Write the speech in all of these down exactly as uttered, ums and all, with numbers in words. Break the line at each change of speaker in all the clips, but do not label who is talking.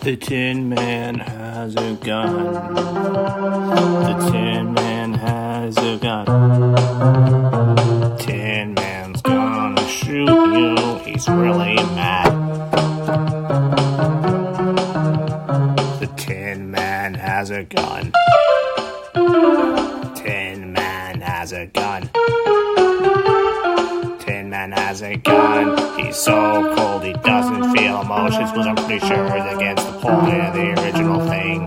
The Tin Man has a gun. The Tin Man has a gun. Tin Man's gonna shoot you. He's really mad. The Tin Man has a gun. Tin Man has a gun. Tin Man has a gun. He's so cold he doesn't feel emotions, but I'm pretty sure it's against the point of the original thing.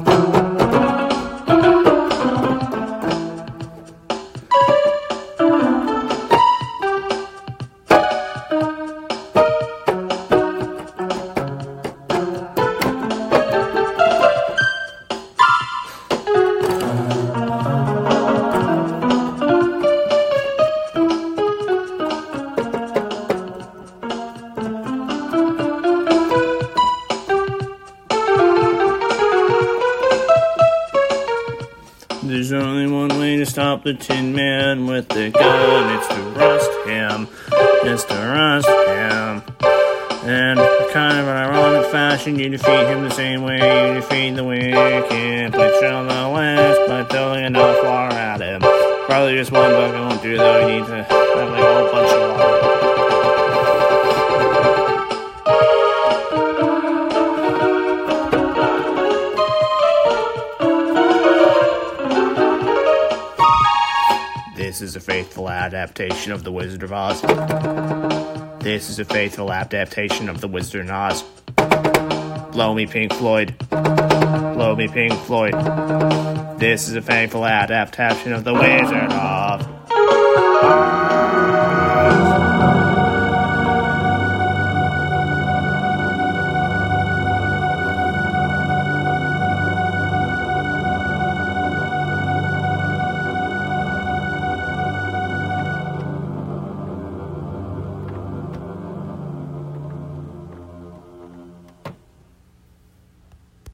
There's only one way to stop the Tin Man with the gun. It's to rust him. It's to rust him. And kind of an ironic fashion, you defeat him the same way you defeat the wicked. Put you on the west by throwing enough water at him. Probably just one bucket won't do though. You need to have like a whole bunch of water. This is a faithful adaptation of The Wizard of Oz. This is a faithful adaptation of The Wizard of Oz. Blow me, Pink Floyd. Blow me, Pink Floyd. This is a faithful adaptation of The Wizard of